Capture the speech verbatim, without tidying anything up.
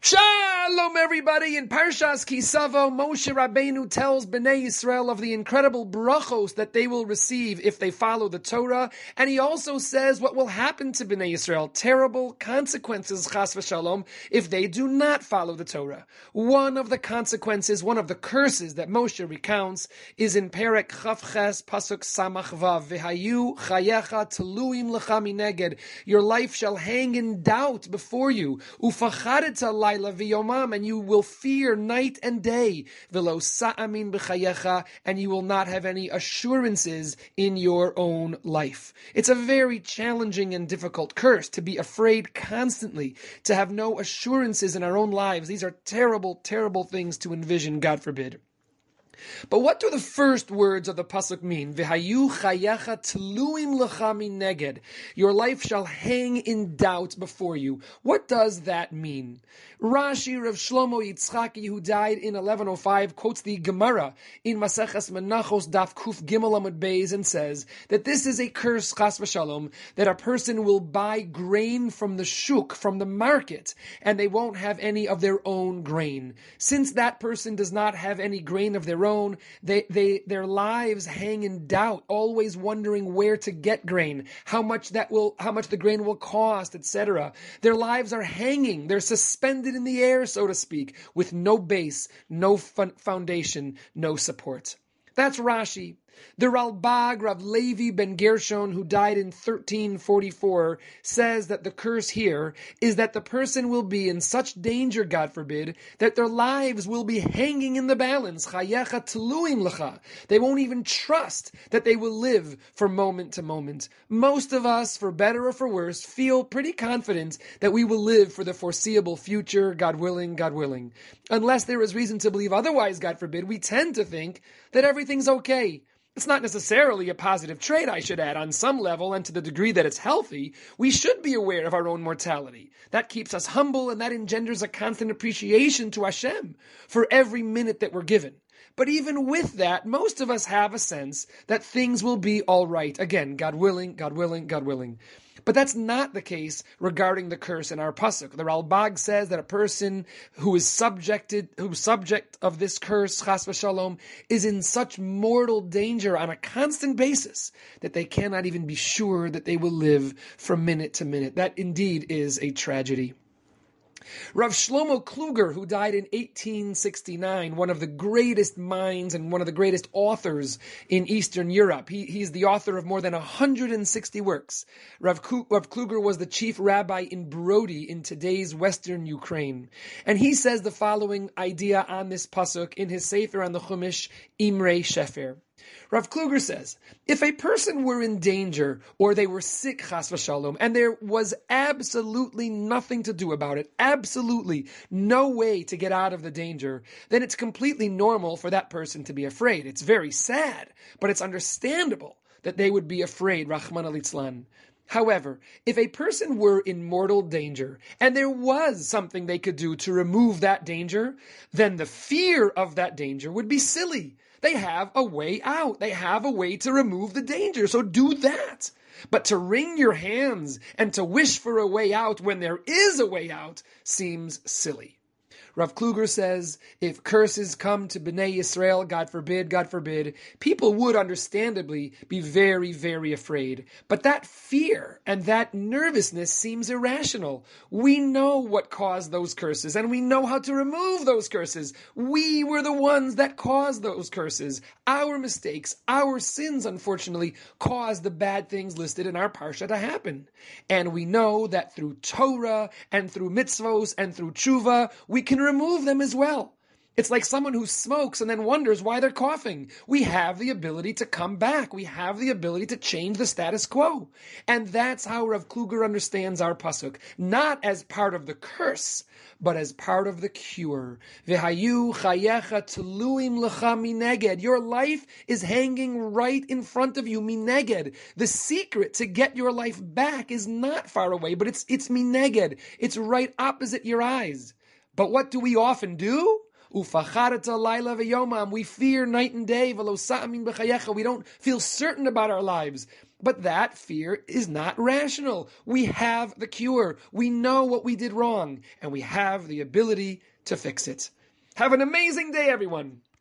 Shalom, everybody. In Parshas Kisavo, Moshe Rabbeinu tells Bnei Yisrael of the incredible brachos that they will receive if they follow the Torah, and he also says what will happen to Bnei Yisrael, terrible consequences, chas v'shalom, if they do not follow the Torah. One of the consequences, one of the curses that Moshe recounts is in Perek Chavches Pasuk Samach Vav, V'hayu chayecha teluim lecha mineged. Your life shall hang in doubt before you. Ufachareta and you will fear night and day, v'lo sa'amin b'chayecha, and you will not have any assurances in your own life. It's a very challenging and difficult curse to be afraid constantly, to have no assurances in our own lives. These are terrible, terrible things to envision, God forbid. But what do the first words of the pasuk mean? V'hayu chayecha tluim lecha mineged. Your life shall hang in doubt before you. What does that mean? Rashi Rav Shlomo Yitzchaki, who died in eleven oh five, quotes the Gemara in Maseches Menachos Daf Kuf Gimel Amud Beis and says that this is a curse, chas v'shalom, that a person will buy grain from the shuk, from the market, and they won't have any of their own grain. Since that person does not have any grain of their own, They, they, their lives hang in doubt, always wondering where to get grain, how much that will, how much the grain will cost, et cetera. Their lives are hanging; they're suspended in the air, so to speak, with no base, no fun- foundation, no support. That's Rashi. The Ralbag, Rav Levi ben Gershon, who died in thirteen forty-four, says that the curse here is that the person will be in such danger, God forbid, that their lives will be hanging in the balance. Chayecha tluim lecha. They won't even trust that they will live from moment to moment. Most of us, for better or for worse, feel pretty confident that we will live for the foreseeable future, God willing, God willing. Unless there is reason to believe otherwise, God forbid, we tend to think that everything's okay. It's not necessarily a positive trait, I should add. On some level, and to the degree that it's healthy, we should be aware of our own mortality. That keeps us humble, and that engenders a constant appreciation to Hashem for every minute that we're given. But even with that, most of us have a sense that things will be all right. Again, God willing, God willing, God willing. But that's not the case regarding the curse in our pasuk. The Ralbag says that a person who is subjected, who's subject of this curse, chas v'shalom, is in such mortal danger on a constant basis that they cannot even be sure that they will live from minute to minute. That indeed is a tragedy. Rav Shlomo Kluger, who died in eighteen sixty-nine, one of the greatest minds and one of the greatest authors in Eastern Europe. He, he's the author of more than one hundred sixty works. Rav, Rav Kluger was the chief rabbi in Brody in today's Western Ukraine. And he says the following idea on this pasuk in his Sefer on the Chumash, Imrei Shefer. Rav Kluger says, if a person were in danger or they were sick, chas v'shalom, and there was absolutely nothing to do about it, absolutely no way to get out of the danger, then it's completely normal for that person to be afraid. It's very sad, but it's understandable that they would be afraid, Rachmana litzlan. However, if a person were in mortal danger and there was something they could do to remove that danger, then the fear of that danger would be silly. They have a way out. They have a way to remove the danger. So do that. But to wring your hands and to wish for a way out when there is a way out seems silly. Rav Kluger says, if curses come to Bnei Yisrael, God forbid, God forbid, people would understandably be very, very afraid. But that fear and that nervousness seems irrational. We know what caused those curses, and we know how to remove those curses. We were the ones that caused those curses. Our mistakes, our sins, unfortunately, caused the bad things listed in our parsha to happen. And we know that through Torah and through mitzvos and through tshuva, we can remove them as well. It's like someone who smokes and then wonders why they're coughing. We have the ability to come back. We have the ability to change the status quo. And that's how Rav Kluger understands our pasuk. Not as part of the curse, but as part of the cure. V'hayu chayecha tluim lecha mineged. Your life is hanging right in front of you, mineged. The secret to get your life back is not far away, but it's, it's mineged. It's right opposite your eyes. But what do we often do? Ufachareta laila v'yomam. We fear night and day. V'lo sa'amin b'chayecha. We don't feel certain about our lives. But that fear is not rational. We have the cure. We know what we did wrong, and we have the ability to fix it. Have an amazing day, everyone.